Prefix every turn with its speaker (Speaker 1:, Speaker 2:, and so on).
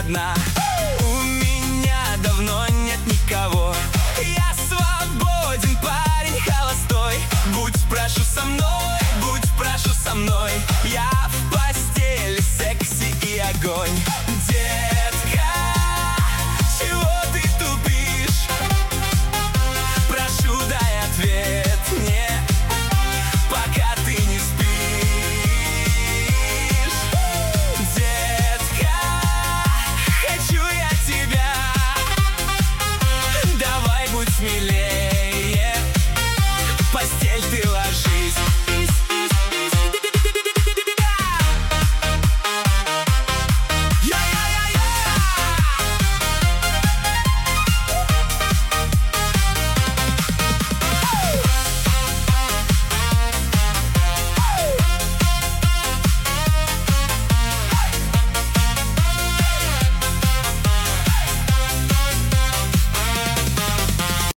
Speaker 1: одна. У меня давно нет никого. Я свободен, парень холостой. Будь, прошу со мной, будь, прошу со мной. Я в постели, секси и огонь.